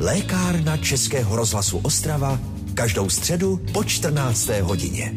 Lékárna Českého rozhlasu Ostrava každou středu po 14. hodině.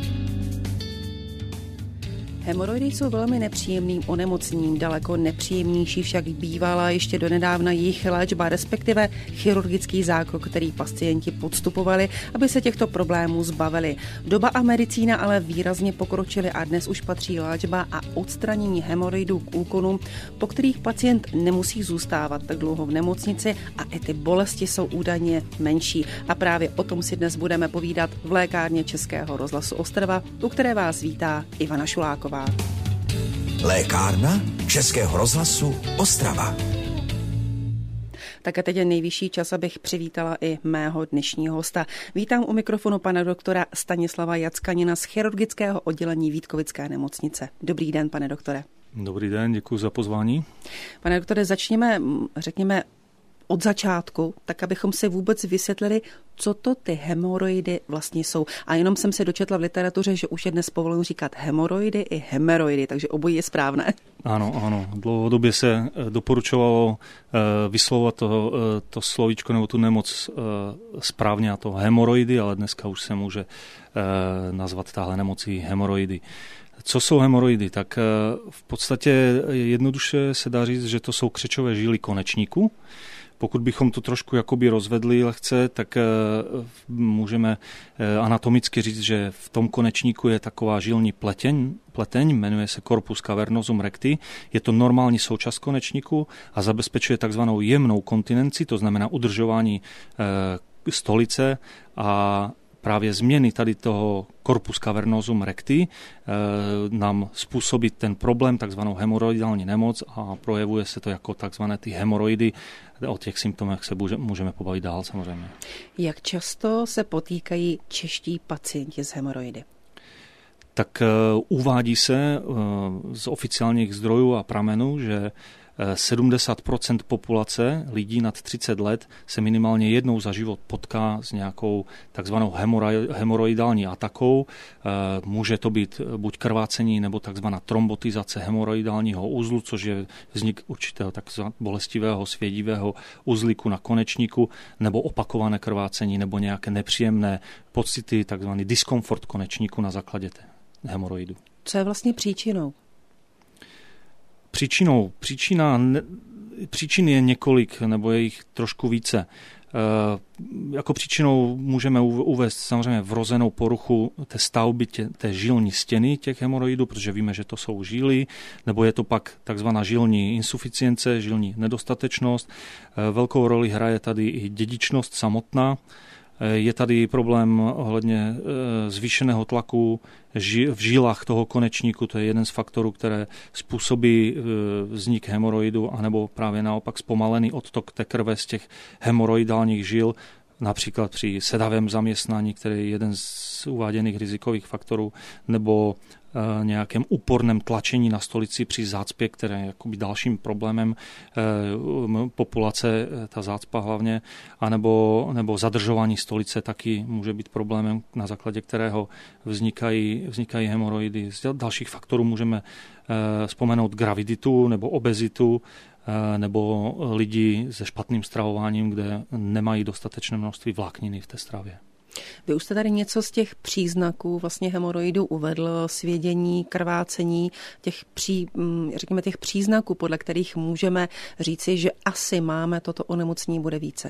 Hemoroidy jsou velmi nepříjemným onemocněním, daleko nepříjemnější však bývala ještě donedávna jejich léčba, respektive chirurgický zákrok, který pacienti podstupovali, aby se těchto problémů zbavili. Doba a medicína ale výrazně pokročily a dnes už patří léčba a odstranění hemoroidů k úkonům, po kterých pacient nemusí zůstávat tak dlouho v nemocnici a i ty bolesti jsou údajně menší. A právě o tom si dnes budeme povídat v lékárně Českého rozhlasu Ostrava, u které vás vítá Ivana Šuláková. Lékárna Českého rozhlasu Ostrava. Tak a teď je nejvyšší čas, abych přivítala i mého dnešního hosta. Vítám u mikrofonu pana doktora Stanislava Jackanina z chirurgického oddělení Vítkovické nemocnice. Dobrý den, pane doktore. Dobrý den, děkuji za pozvání. Pane doktore, začněme, řekněme, od začátku, tak abychom si vůbec vysvětlili, co to ty hemoroidy vlastně jsou. A jenom jsem se dočetla v literatuře, že už je dnes povoleno říkat hemoroidy i hemeroidy, takže obojí je správné. Ano. Dlouhodobě se doporučovalo vyslovovat to slovíčko nebo tu nemoc správně, a to hemoroidy, ale dneska už se může nazvat tahle nemocí hemoroidy. Co jsou hemoroidy? Tak v podstatě jednoduše se dá říct, že to jsou křečové žíly konečníku. Pokud bychom to trošku jakoby rozvedli lehce, tak můžeme anatomicky říct, že v tom konečníku je taková žilní pleteň, jmenuje se corpus cavernosum recti. Je to normální součást konečníku a zabezpečuje takzvanou jemnou kontinenci, to znamená udržování stolice, a právě změny tady toho corpus cavernosum recti nám způsobí ten problém, takzvanou hemoroidální nemoc, a projevuje se to jako takzvané ty hemoroidy. O těch symptomech se můžeme pobavit dál samozřejmě. Jak často se potýkají čeští pacienti s hemoroidy? Tak uvádí se z oficiálních zdrojů a pramenů, že 70% populace lidí nad 30 let se minimálně jednou za život potká s nějakou takzvanou hemoroidální atakou. Může to být buď krvácení nebo takzvaná trombotizace hemoroidálního uzlu, což je vznik určitého takzvaného bolestivého svědivého uzlíku na konečníku, nebo opakované krvácení nebo nějaké nepříjemné pocity, takzvaný diskomfort konečníku na základě hemoroidu. Co je vlastně příčinou? Příčin je několik, nebo je jich trošku více. Jako příčinou můžeme uvést samozřejmě vrozenou poruchu té stavby té žilní stěny těch hemoroidů, protože víme, že to jsou žíly, nebo je to pak takzvaná žilní insuficience, žilní nedostatečnost. Velkou roli hraje tady i dědičnost samotná. Je tady problém ohledně zvýšeného tlaku v žilách toho konečníku, to je jeden z faktorů, které způsobí vznik hemoroidu, anebo právě naopak zpomalený odtok té krve z těch hemoroidálních žil, například při sedavém zaměstnání, který je jeden z uváděných rizikových faktorů, nebo nějakém úporném tlačení na stolici při zácpě, které je jakoby dalším problémem populace, ta zácpa hlavně, nebo zadržování stolice taky může být problémem, na základě kterého vznikají hemoroidy. Z dalších faktorů můžeme vzpomenout graviditu nebo obezitu, nebo lidi se špatným stravováním, kde nemají dostatečné množství vlákniny v té stravě. Vy už jste tady něco z těch příznaků vlastně hemoroidů uvedl, svědění, krvácení, těch příznaků, podle kterých můžeme říci, že asi máme toto onemocnění bude více.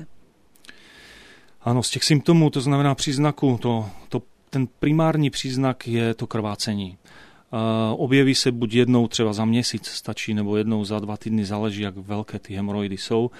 Ano, z těch symptomů, to znamená příznaků, ten primární příznak je to krvácení. Objeví se buď jednou třeba za měsíc stačí, nebo jednou za 2 týdny, záleží, jak velké ty hemoroidy jsou.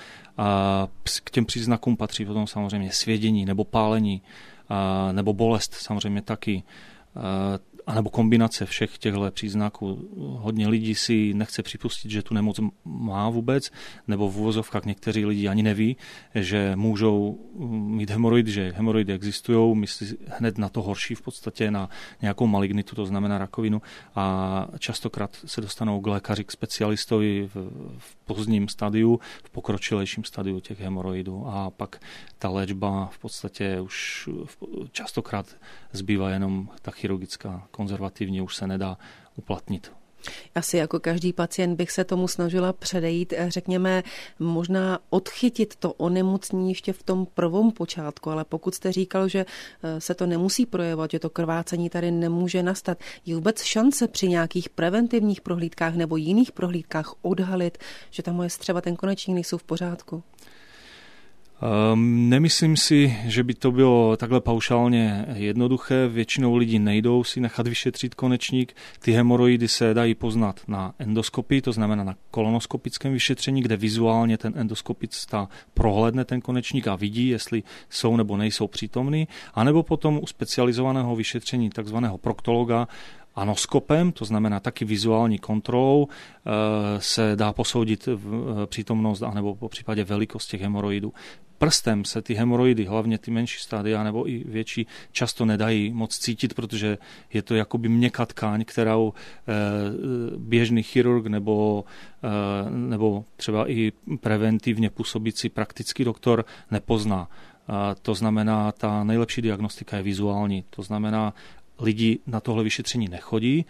K těm příznakům patří potom samozřejmě svědění nebo pálení, nebo bolest samozřejmě taky, anebo kombinace všech těchto příznaků. Hodně lidí si nechce připustit, že tu nemoc má vůbec, nebo v uvozovkách někteří lidi ani neví, že můžou mít hemoroidy, že hemoroidy existují, myslí hned na to horší, v podstatě na nějakou malignitu, to znamená rakovinu, a častokrát se dostanou k lékaři, k specialistovi v pozdním stadiu, v pokročilejším stadiu těch hemoroidů, a pak ta léčba v podstatě už častokrát zbývá jenom ta chirurgická, konzervativně už se nedá uplatnit Asi jako každý pacient bych se tomu snažila předejít, řekněme, možná odchytit to onemocnění ještě v tom prvom počátku, ale pokud jste říkal, že se to nemusí projevovat, že to krvácení tady nemůže nastat, je vůbec šance při nějakých preventivních prohlídkách nebo jiných prohlídkách odhalit, že ta moje střeva, ten konečník nejsou v pořádku? Nemyslím si, že by to bylo takhle paušálně jednoduché. Většinou lidí nejdou si nechat vyšetřit konečník. Ty hemoroidy se dají poznat na endoskopii, to znamená na kolonoskopickém vyšetření, kde vizuálně ten endoskopista prohlédne ten konečník a vidí, jestli jsou nebo nejsou přítomný. A nebo potom u specializovaného vyšetření takzvaného proktologa anoskopem, to znamená taky vizuální kontrolou, se dá posoudit přítomnost anebo po případě velikost těch hemoroidů. Prstem se ty hemoroidy, hlavně ty menší stádia nebo i větší, často nedají moc cítit, protože je to jakoby měkká tkáň, kterou běžný chirurg nebo třeba i preventivně působící praktický doktor nepozná. To znamená, ta nejlepší diagnostika je vizuální. To znamená, lidi na tohle vyšetření nechodí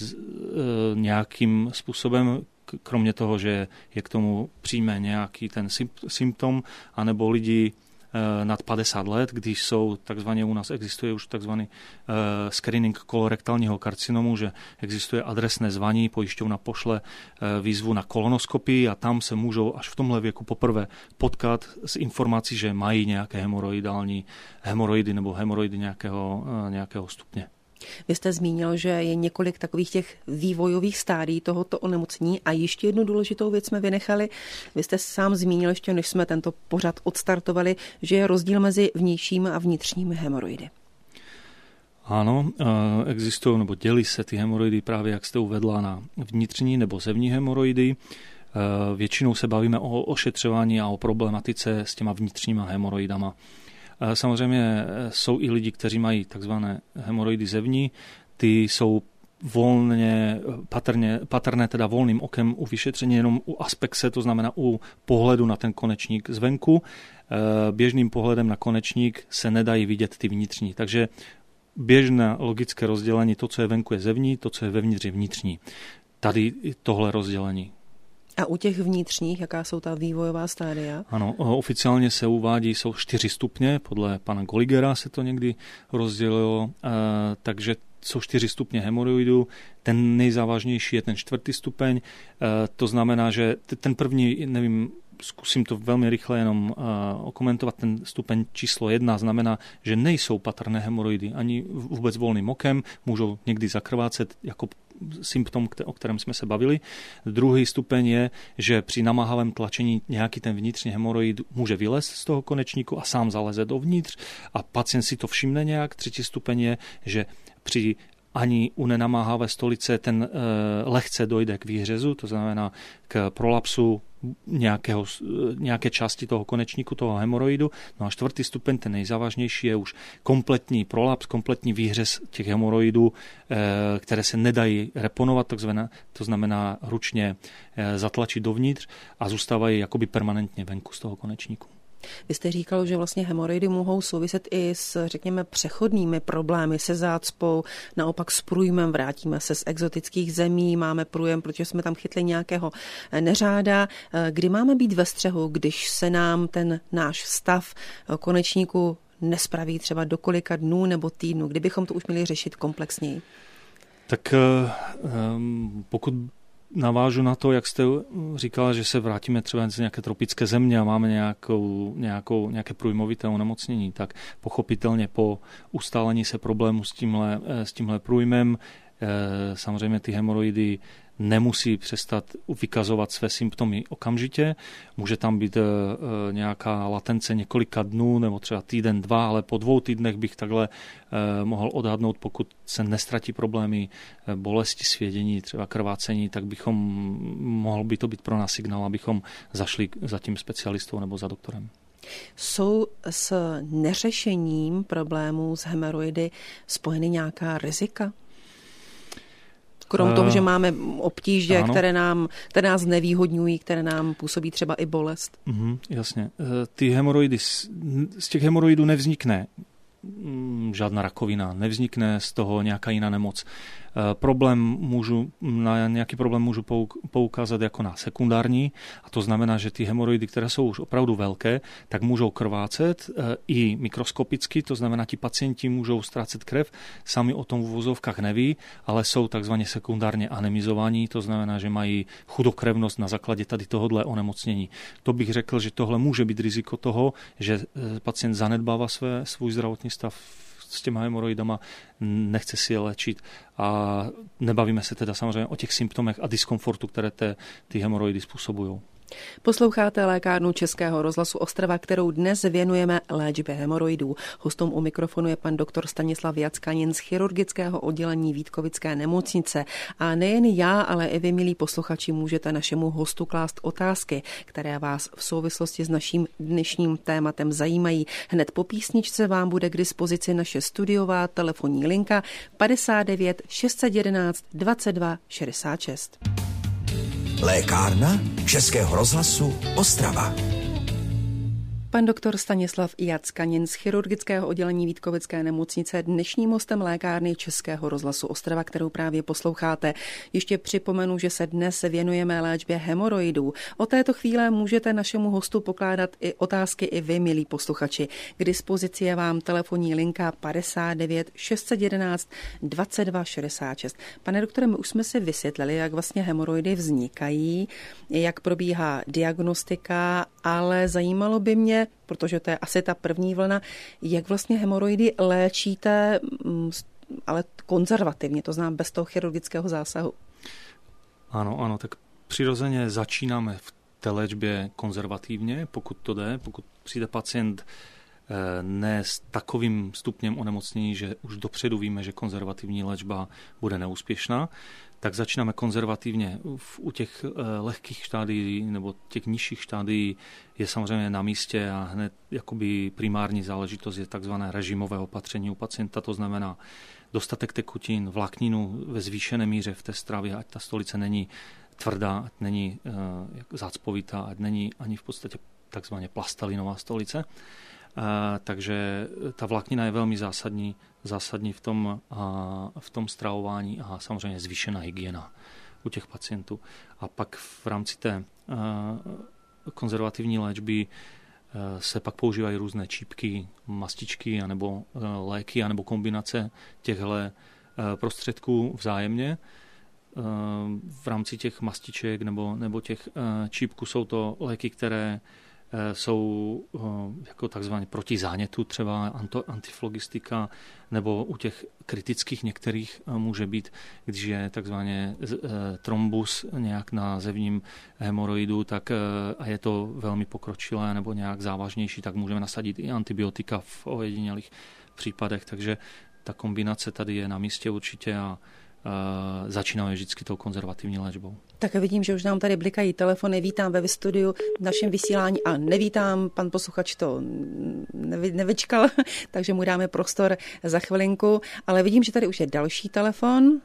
nějakým způsobem, kromě toho, že je k tomu přijme nějaký ten symptom, anebo lidi nad 50 let, když jsou takzvaně, u nás existuje už takzvaný screening kolorektálního karcinomu, že existuje adresné zvaní, pojišťovna pošle výzvu na kolonoskopii a tam se můžou až v tomhle věku poprvé potkat s informací, že mají nějaké hemoroidy nebo hemoroidy nějakého stupně. Vy jste zmínil, že je několik takových těch vývojových stádií tohoto onemocnění a ještě jednu důležitou věc jsme vynechali. Vy jste sám zmínil ještě, než jsme tento pořad odstartovali, že je rozdíl mezi vnějšími a vnitřními hemoroidy. Ano, existují nebo dělí se ty hemoroidy právě, jak jste uvedla, na vnitřní nebo zevní hemoroidy. Většinou se bavíme o ošetřování a o problematice s těma vnitřníma hemoroidama. Samozřejmě jsou i lidi, kteří mají takzvané hemoroidy zevní, ty jsou volně, patrné teda volným okem u vyšetření jenom u aspekce, to znamená u pohledu na ten konečník zvenku. Běžným pohledem na konečník se nedají vidět ty vnitřní, takže běžné logické rozdělení, to, co je venku, je zevní, to, co je vevnitř, je vnitřní. Tady tohle rozdělení. A u těch vnitřních, jaká jsou ta vývojová stádia? Ano, oficiálně se uvádí, jsou 4 stupně, podle pana Goligera se to někdy rozdělilo, takže jsou 4 stupně hemoroidů, ten nejzávažnější je ten 4. stupeň, to znamená, že ten první, nevím, zkusím to velmi rychle jenom okomentovat, ten stupeň číslo 1 znamená, že nejsou patrné hemoroidy ani vůbec volným okem, můžou někdy zakrvácet jako symptom, o kterém jsme se bavili. Druhý stupeň je, že při namáhavém tlačení nějaký ten vnitřní hemoroid může vylézt z toho konečníku a sám zaleze dovnitř a pacient si to všimne nějak. Třetí stupeň je, že při ani u nenamáhavé stolice ten lehce dojde k výhřezu, to znamená k prolapsu nějaké části toho konečníku, toho hemoroidu. No a 4. stupeň, ten nejzávažnější, je už kompletní prolaps, kompletní výhřez těch hemoroidů, které se nedají reponovat, to znamená ručně zatlačit dovnitř a zůstávají jakoby permanentně venku z toho konečníku. Vy jste říkal, že vlastně hemoroidy mohou souviset i s, řekněme, přechodnými problémy, se zácpou, naopak s průjmem, vrátíme se z exotických zemí, máme průjem, protože jsme tam chytli nějakého neřáda. Kdy máme být ve střehu, když se nám ten náš stav konečníku nespraví třeba do kolika dnů nebo týdnů, kdybychom to už měli řešit komplexněji? Tak pokud navážu na to, jak jste říkala, že se vrátíme třeba z nějaké tropické země a máme nějaké průjmovité onemocnění, tak pochopitelně po ustálení se problému s tímhle průjmem samozřejmě ty hemoroidy nemusí přestat vykazovat své symptomy okamžitě. Může tam být nějaká latence několika dnů nebo třeba týden, 2, ale po 2 týdnech bych takhle mohl odhadnout, pokud se nestratí problémy bolesti, svědění, třeba krvácení, tak mohl by to být pro nás signál, abychom zašli za tím specialistou nebo za doktorem. Jsou s neřešením problémů s hemoroidy spojeny nějaká rizika? Krom toho, že máme obtíže, které nás nevýhodňují, které nám působí třeba i bolest. Jasně. Ty hemoroidy, z těch hemoroidů nevznikne žádná rakovina, nevznikne z toho nějaká jiná nemoc. Na nějaký problém můžu poukázat jako na sekundární, a to znamená, že ty hemoroidy, které jsou už opravdu velké, tak můžou krvácet i mikroskopicky, to znamená, ti pacienti můžou ztrácet krev, sami o tom v uvozovkách neví, ale jsou takzvaně sekundárně anemizovaní, to znamená, že mají chudokrevnost na základě tady tohohle onemocnění. To bych řekl, že tohle může být riziko toho, že pacient zanedbává svůj zdravotní stav s těma hemoroidama, nechce si je léčit a nebavíme se teda samozřejmě o těch symptomech a diskomfortu, které ty hemoroidy způsobují. Posloucháte lékárnu Českého rozhlasu Ostrava, kterou dnes věnujeme léčbě hemoroidů. Hostem u mikrofonu je pan doktor Stanislav Jackanin z chirurgického oddělení Vítkovické nemocnice. A nejen já, ale i vy, milí posluchači, můžete našemu hostu klást otázky, které vás v souvislosti s naším dnešním tématem zajímají. Hned po písničce vám bude k dispozici naše studiová telefonní linka 59 611 22 66. Lékárna Českého rozhlasu Ostrava. Pan doktor Stanislav Jackanin z chirurgického oddělení Vítkovické nemocnice dnešním hostem lékárny Českého rozhlasu Ostrava, kterou právě posloucháte. Ještě připomenu, že se dnes věnujeme léčbě hemoroidů. O této chvíle můžete našemu hostu pokládat i otázky i vy, milí posluchači. K dispozici je vám telefonní linka 59 611 22 66. Pane doktore, my už jsme si vysvětlili, jak vlastně hemoroidy vznikají, jak probíhá diagnostika, ale zajímalo by mě, protože to je asi ta první vlna, jak vlastně hemoroidy léčíte, ale konzervativně, to znám bez toho chirurgického zásahu. Ano, tak přirozeně začínáme v té léčbě konzervativně, pokud to jde, pokud přijde pacient ne s takovým stupněm onemocnění, že už dopředu víme, že konzervativní léčba bude neúspěšná, tak začínáme konzervativně. U těch lehkých štádií nebo těch nižších štádií je samozřejmě na místě a hned jakoby primární záležitost je takzvané režimové opatření u pacienta, to znamená dostatek tekutin, vlákninu ve zvýšené míře v té stravě, ať ta stolice není tvrdá, ať není zácpovitá, ať není ani v podstatě takzvaně plastelinová stolice. Takže ta vláknina je velmi zásadní v tom stravování a samozřejmě zvýšená hygiena u těch pacientů. A pak v rámci té konzervativní léčby se pak používají různé čípky, mastičky, anebo léky, anebo kombinace těchto prostředků vzájemně. V rámci těch mastiček nebo těch čípků jsou to léky, které jsou jako takzvaně proti zánětu, třeba antiflogistika, nebo u těch kritických některých může být, když je takzvaně trombus nějak na zevním hemoroidu, tak a je to velmi pokročilé nebo nějak závažnější, tak můžeme nasadit i antibiotika v ojedinělých případech, takže ta kombinace tady je na místě určitě a začínáme vždycky tou konzervativní léčbou. Tak vidím, že už nám tady blikají telefony. Vítám ve studiu v našem vysílání a nevítám, pan posluchač to nevyčkal, takže mu dáme prostor za chvilinku, ale vidím, že tady už je další telefon,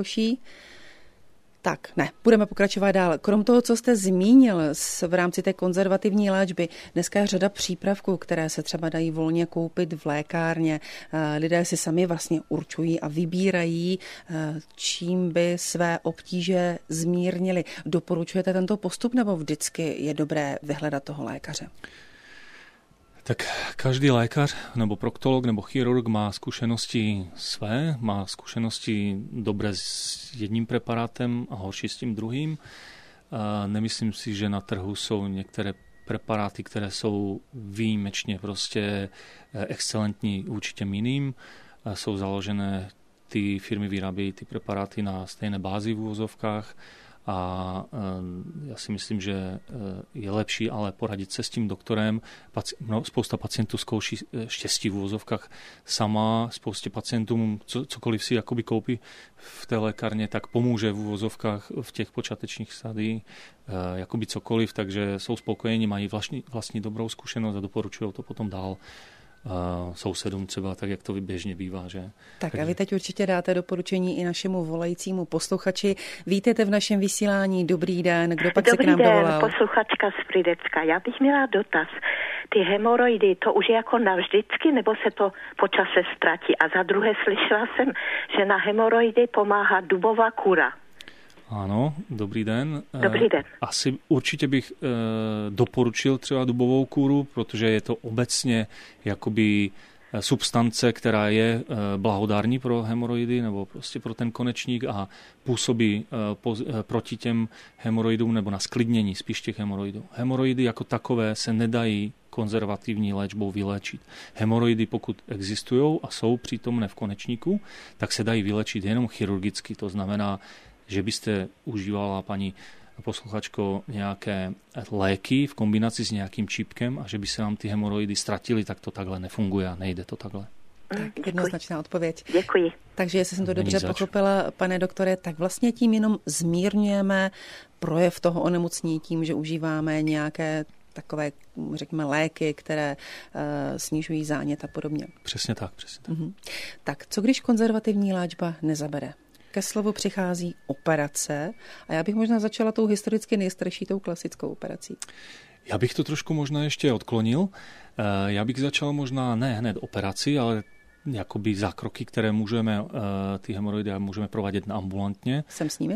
Tak, budeme pokračovat dál. Krom toho, co jste zmínil v rámci té konzervativní léčby, dneska je řada přípravků, které se třeba dají volně koupit v lékárně. Lidé si sami vlastně určují a vybírají, čím by své obtíže zmírnili. Doporučujete tento postup, nebo vždycky je dobré vyhledat toho lékaře? Tak každý lékař nebo proktolog nebo chirurg má zkušenosti své, má zkušenosti dobré s jedním preparátem a horší s tím druhým. Nemyslím si, že na trhu jsou některé preparáty, které jsou výjimečně prostě excelentní vůči těm jiným. Jsou založené, ty firmy vyrábějí ty preparáty na stejné bázi v uvozovkách. A já si myslím, že je lepší ale poradit se s tím doktorem. Spousta pacientů zkouší štěstí v uvozovkách sama, spoustě pacientům cokoliv si jakoby koupí v té lékárně, tak pomůže v uvozovkách v těch počátečních stádiích jakoby cokoliv, takže jsou spokojení, mají vlastní dobrou zkušenost a doporučují to potom dál. sousedům třeba, tak jak to běžně bývá. Že? Tak a vy teď určitě dáte doporučení i našemu volajícímu posluchači. Vítejte v našem vysílání. Dobrý den. Kdo pak se k nám dovolal? Dobrý den, posluchačka z Frýdecka. Já bych měla dotaz. Ty hemoroidy, to už je jako navždycky, nebo se to po čase ztratí? A za druhé slyšela jsem, že na hemoroidy pomáhá dubová kůra. Ano, dobrý den. Dobrý den. Asi určitě bych doporučil třeba dubovou kůru, protože je to obecně jakoby substance, která je blahodární pro hemoroidy nebo prostě pro ten konečník a působí proti těm hemoroidům nebo na sklidnění spíš těch hemoroidů. Hemoroidy jako takové se nedají konzervativní léčbou vyléčit. Hemoroidy, pokud existují a jsou přítomné v konečníku, tak se dají vylečit jenom chirurgicky. To znamená, že byste užívala, paní posluchačko, nějaké léky v kombinaci s nějakým čípkem a že by se vám ty hemoroidy ztratily, tak to takhle nefunguje a nejde to takhle. Tak jednoznačná odpověď. Děkuji. Takže jestli jsem to dobře pochopila, pane doktore, tak vlastně tím jenom zmírňujeme projev toho onemocnění tím, že užíváme nějaké takové, řekněme, léky, které snižují zánět a podobně. Přesně tak, přesně tak. Tak, co když konzervativní léčba nezabere? Ke slovu přichází operace a já bych možná začala tou historicky nejstarší, tou klasickou operací. Já bych to trošku možná ještě odklonil. Já bych začal možná ne hned operaci, ale jakoby zákroky, které můžeme, ty hemoroidy můžeme provádět ambulantně. Jsem s nimi?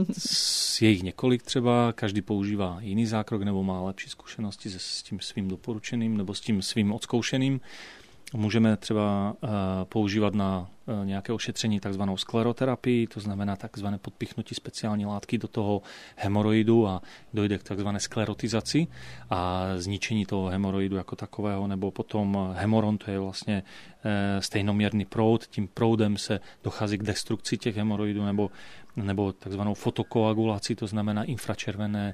Je jich několik třeba, každý používá jiný zákrok nebo má lepší zkušenosti s tím svým doporučeným nebo s tím svým odzkoušeným. Můžeme třeba používat na nějaké ošetření takzvanou skleroterapii, to znamená takzvané podpichnutí speciální látky do toho hemoroidu a dojde k takzvané sklerotizaci a zničení toho hemoroidu jako takového, nebo potom hemoron, to je vlastně stejnoměrný proud, tím proudem se dochází k destrukci těch hemoroidů nebo takzvanou fotokoagulaci, to znamená infračervené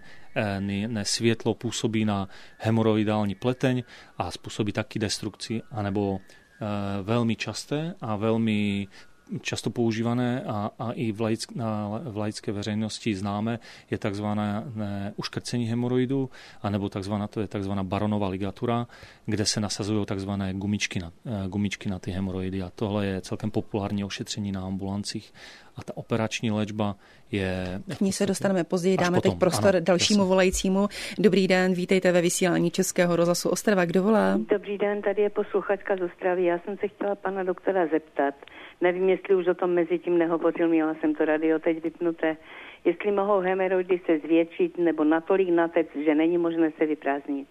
světlo působí na hemoroidální pleteň a způsobí taky destrukci, anebo velmi časté a velmi často používané a i v laické veřejnosti známe je takzvané uškrcení hemoroidů, anebo to je takzvaná Baronova ligatura, kde se nasazují takzvané gumičky na ty hemoroidy a tohle je celkem populární ošetření na ambulancích. A ta operační léčba je... K ní se dostaneme později, dáme teď prostor dalšímu volajícímu. Dobrý den, vítejte ve vysílání Českého rozhlasu Ostrava. Kdo volá? Dobrý den, tady je posluchačka z Ostravy. Já jsem se chtěla pana doktora zeptat. Nevím, jestli už o tom mezi tím nehovořil, měla jsem to radio teď vypnuté. Jestli mohou hemoroidy se zvětšit nebo natolik natec, že není možné se vyprázdnit.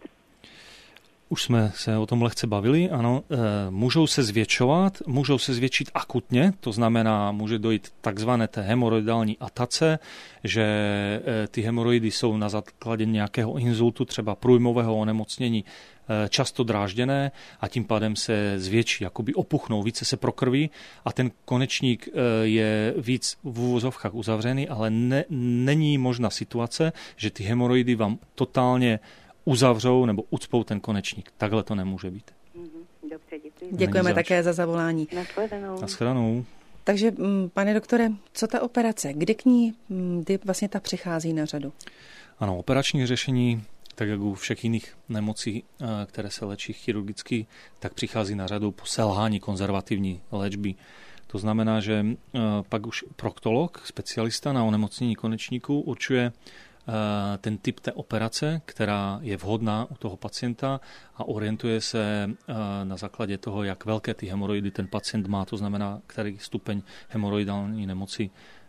Už jsme se o tom lehce bavili, ano. Můžou se zvětšit akutně, to znamená, může dojít takzvané té hemoroidální atace, že ty hemoroidy jsou na základě nějakého inzultu, třeba průjmového onemocnění, často drážděné a tím pádem se zvětší, jakoby opuchnou, více se prokrví a ten konečník je víc v uvozovkách uzavřený, ale není možná situace, že ty hemoroidy vám totálně uzavřou nebo ucpou ten konečník. Takhle to nemůže být. Dobře, děkuji. Děkujeme také za zavolání. Nashledanou. Takže, pane doktore, co ta operace? Kdy vlastně ta přichází na řadu? Ano, operační řešení, tak jak u všech jiných nemocí, které se léčí chirurgicky, tak přichází na řadu po selhání konzervativní léčby. To znamená, že pak už proktolog, specialista na onemocnění konečníků, určuje ten typ té operace, která je vhodná u toho pacienta a orientuje se na základě toho, jak velké ty hemoroidy ten pacient má, to znamená, který stupeň hemoroidální nemoci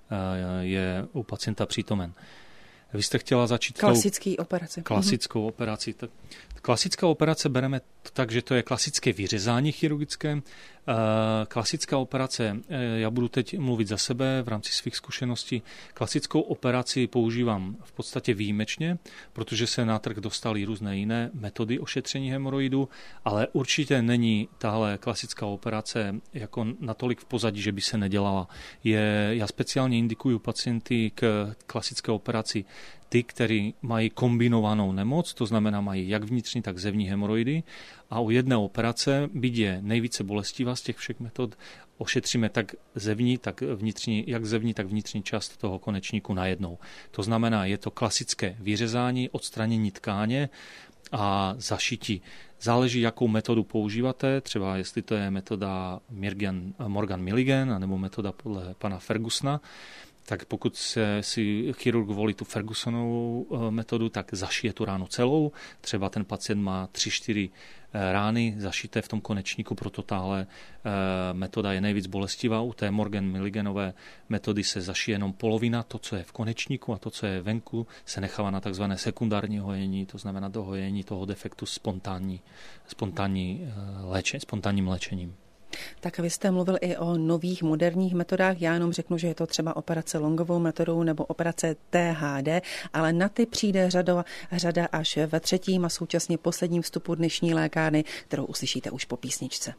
je u pacienta přítomen. Vy jste chtěla začít klasickou operaci. Klasická operace bereme tak, že to je klasické vyřezání chirurgické. Klasická operace, já budu teď mluvit za sebe v rámci svých zkušeností, klasickou operaci používám v podstatě výjimečně, protože se na trh dostaly různé jiné metody ošetření hemoroidů, ale určitě není tahle klasická operace jako natolik v pozadí, že by se nedělala. Já speciálně indikuju pacienty k klasické operaci ty, kteří mají kombinovanou nemoc, to znamená mají jak vnitřní, tak zevní hemoroidy a u jedné operace, byť je nejvíce bolestivá z těch všech metod, ošetříme tak zevní, tak vnitřní, jak zevní, tak vnitřní část toho konečníku najednou. To znamená, je to klasické vyřezání, odstranění tkáně a zašití. Záleží, jakou metodu používáte, třeba jestli to je metoda Morgan-Milligan nebo metoda podle pana Fergusona, tak pokud si chirurg volí tu Fergusonovou metodu, tak zašije tu ránu celou. Třeba ten pacient má 3-4 rány zašité v tom konečníku, proto tahle metoda je nejvíc bolestivá. U té Morgan-Milliganové metody se zašije jenom polovina, to, co je v konečníku, a to, co je venku, se nechává na takzvané sekundární hojení, to znamená dohojení toho defektu spontánním léčením. Tak vy jste mluvil i o nových moderních metodách. Já jenom řeknu, že je to třeba operace longovou metodou nebo operace THD, ale na ty přijde řada až ve 3. a současně posledním vstupu dnešní lékárny, kterou uslyšíte už po písničce.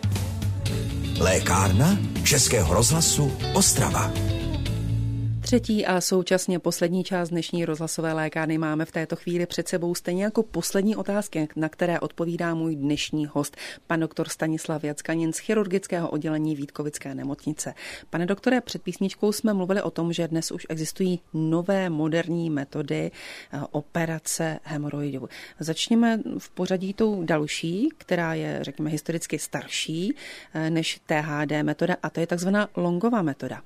Lékárna Českého rozhlasu Ostrava. 3. a současně poslední část dnešní rozhlasové lékárny máme v této chvíli před sebou, stejně jako poslední otázky, na které odpovídá můj dnešní host, pan doktor Stanislav Jackanin z chirurgického oddělení Vítkovické nemocnice. Pane doktore, před písničkou jsme mluvili o tom, že dnes už existují nové moderní metody operace hemoroidů. Začněme v pořadí tou další, která je, řekněme, historicky starší než THD metoda, a to je takzvaná longová metoda.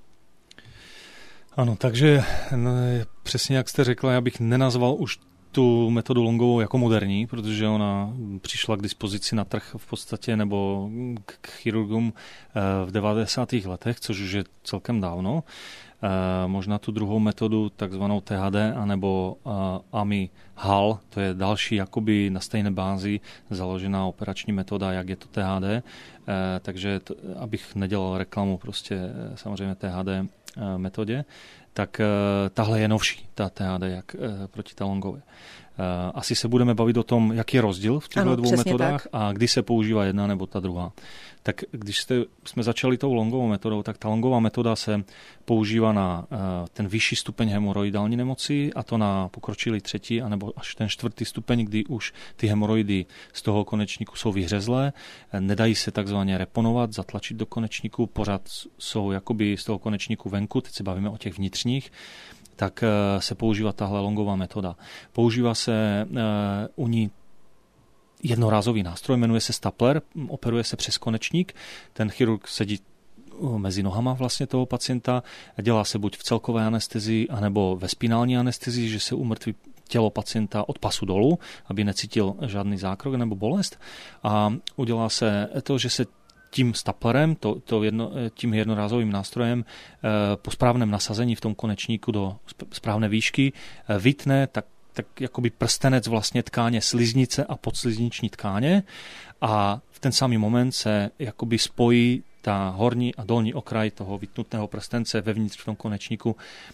Ano, takže přesně jak jste řekla, já bych nenazval už tu metodu longovou jako moderní, protože ona přišla k dispozici na trh v podstatě nebo k chirurgům v 90. letech, což už je celkem dávno. Možná tu druhou metodu, takzvanou THD, anebo AMI-HAL, to je další jakoby na stejné bázi založená operační metoda, jak je to THD. Takže abych nedělal reklamu prostě samozřejmě THD metodě, tak tahle je novší, ta THD, jak proti té longové. Asi se budeme bavit o tom, jaký je rozdíl v těchto dvou metodách tak. A kdy se používá jedna nebo ta druhá. Tak když jsme začali tou longovou metodou, tak ta longová metoda se používá na ten vyšší stupeň hemoroidální nemoci, a to na pokročilý 3. anebo až ten 4. stupeň, kdy už ty hemoroidy z toho konečníku jsou vyhřezlé, nedají se takzvaně reponovat, zatlačit do konečníku, pořád jsou jakoby z toho konečníku venku, teď se bavíme o těch vnitřních, tak se používá tahle longová metoda. Používá se u ní jednorázový nástroj, jmenuje se stapler, operuje se přes konečník, ten chirurg sedí mezi nohama vlastně toho pacienta, dělá se buď v celkové anestezii, anebo ve spinální anestezii, že se umrtví tělo pacienta od pasu dolů, aby necítil žádný zákrok nebo bolest, a udělá se to, že se tím staplerem, tím jednorázovým nástrojem po správném nasazení v tom konečníku do správné výšky vytne tak jakoby prstenec vlastně tkáně sliznice a podslizniční tkáně, a v ten samý moment se jakoby spojí ta horní a dolní okraj toho vytnutého prstence vevnitř v tom konečníku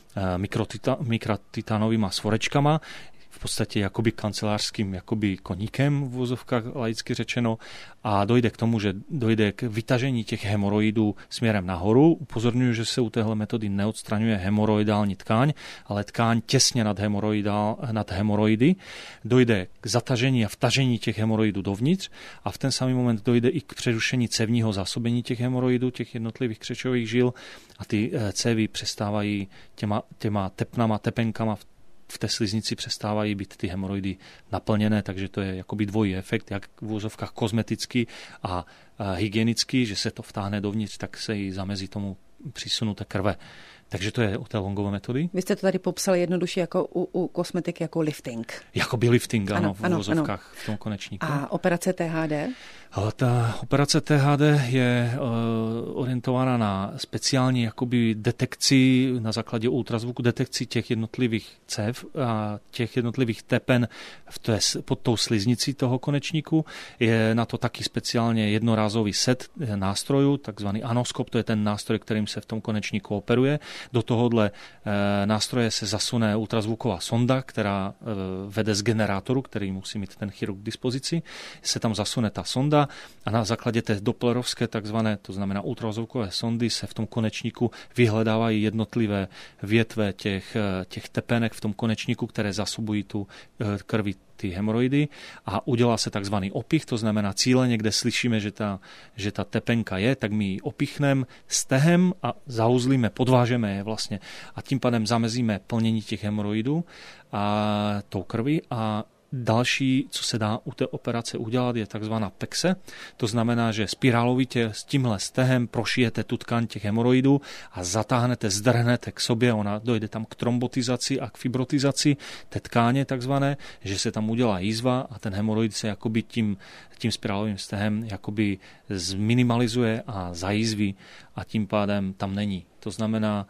mikrotitánovýma svorečkama, v podstatě jakoby kancelářským jakoby koníkem v vozovkách laicky řečeno, a dojde k tomu, že dojde k vytažení těch hemoroidů směrem nahoru. Upozorňuji, že se u téhle metody neodstraňuje hemoroidální tkáň, ale tkáň těsně nad hemoroidy. Dojde k zatažení a vtažení těch hemoroidů dovnitř a v ten samý moment dojde i k přerušení cévního zásobení těch hemoroidů, těch jednotlivých křečových žil, a ty cévy přestávají těma tepenkama v té sliznici přestávají být ty hemoroidy naplněné, takže to je jakoby dvojí efekt, jak v úvozovkách kozmetický a hygienický, že se to vtáhne dovnitř, tak se jí zamezí tomu přísunu té krve. Takže to je u té longové metody. Vy jste to tady popsali jednoduše jako u kosmetiky jako lifting. Jakoby lifting, ano, v úvozovkách v tom konečníku. A operace THD? Ta operace THD je orientována na speciální jakoby detekci na základě ultrazvuku, detekci těch jednotlivých cév a těch jednotlivých tepen pod tou sliznicí toho konečníku. Je na to taky speciálně jednorázový set nástrojů, takzvaný anoskop, to je ten nástroj, kterým se v tom konečníku operuje. Do tohohle nástroje se zasune ultrazvuková sonda, která vede z generátoru, který musí mít ten chirurg k dispozici. Se tam zasune ta sonda a na základě té dopplerovské takzvané, to znamená ultrazvukové sondy, se v tom konečníku vyhledávají jednotlivé větve těch tepenek v tom konečníku, které zásobují tu krví ty hemoroidy a udělá se takzvaný opich, to znamená cíleně, kde slyšíme, že ta tepenka je, tak my ji opichneme stehem a zauzlíme, podvážeme je vlastně a tím pádem zamezíme plnění těch hemoroidů a tou krví a další, co se dá u té operace udělat, je takzvaná pexe. To znamená, že spirálovitě s tímhle stehem prošijete tu tkáň těch hemoroidů a zatáhnete, zdrhnete k sobě. Ona dojde tam k trombotizaci a k fibrotizaci té tkáně takzvané, že se tam udělá jízva a ten hemoroid se jakoby tím spirálovým stehem jakoby zminimalizuje a zajízví a tím pádem tam není. To znamená,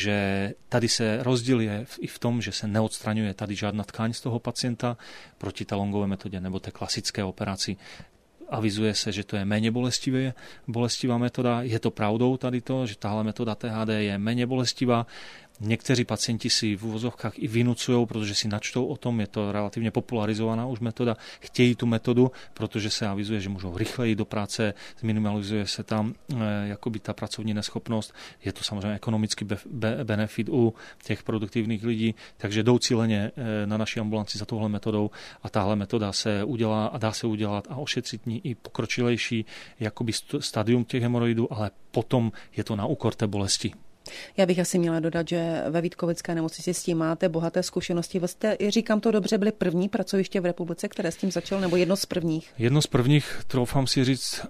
že tady se rozdíl je i v tom, že se neodstraňuje tady žádná tkáň z toho pacienta proti té longové metodě nebo té klasické operaci. Avizuje se, že to je méně bolestivá metoda. Je to pravdou tady to, že tahle metoda THD je méně bolestivá. Někteří pacienti si v uvozovkách i vynucují, protože si načtou o tom, je to relativně popularizovaná už metoda, chtějí tu metodu, protože se avizuje, že můžou rychleji do práce, zminimalizuje se tam jakoby ta pracovní neschopnost, je to samozřejmě ekonomický benefit u těch produktivních lidí, takže jdou cíleně na naší ambulanci za touhle metodou a tahle metoda se udělá a dá se udělat a ošetřit i pokročilejší jakoby stadium těch hemoroidů, ale potom je to na úkor té bolesti. Já bych asi měla dodat, že ve Vítkovické nemocnici s tím máte bohaté zkušenosti. Vy jste, říkám to dobře, byli první pracoviště v republice, které s tím začalo, nebo jedno z prvních? Jedno z prvních, troufám si říct,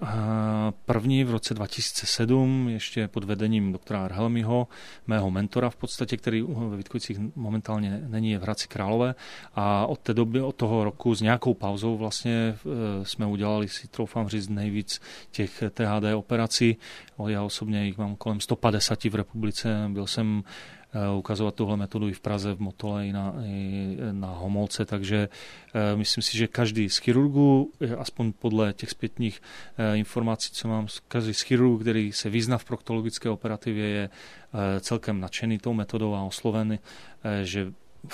první v roce 2007, ještě pod vedením doktora Arhelmiho, mého mentora v podstatě, který ve Vítkovicích momentálně není, je v Hradci Králové. A od té doby, od toho roku s nějakou pauzou vlastně jsme udělali, si troufám říct, nejvíc těch THD operací. Já osobně jich mám kolem 150 v republice. Byl jsem ukazovat tuhle metodu i v Praze, v Motole, i na Homolce, takže myslím si, že každý z chirurgů, aspoň podle těch zpětných informací, co mám, každý z chirurgů, který se vyzná v proktologické operativě, je celkem nadšený tou metodou a osloven, že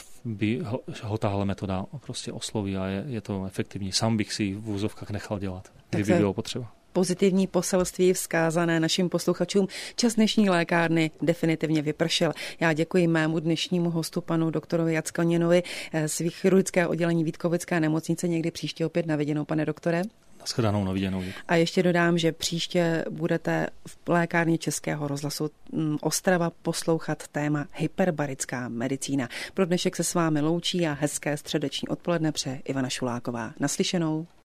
by ho tahle metoda prostě osloví a je to efektivní. Sám bych si v úzovkách nechal dělat, kdyby bylo potřeba. Pozitivní poselství vzkázané našim posluchačům. Čas dnešní lékárny definitivně vypršel. Já děkuji mému dnešnímu hostu, panu doktorovi Jackelněnovi z chirurgického oddělení Vítkovické nemocnice. Někdy příště opět na viděnou, pane doktore. Nashledanou, na viděnou. A ještě dodám, že příště budete v lékárně Českého rozhlasu Ostrava poslouchat téma hyperbarická medicína. Pro dnešek se s vámi loučí a hezké středeční odpoledne přeje Ivana Šuláková. Naslyšenou.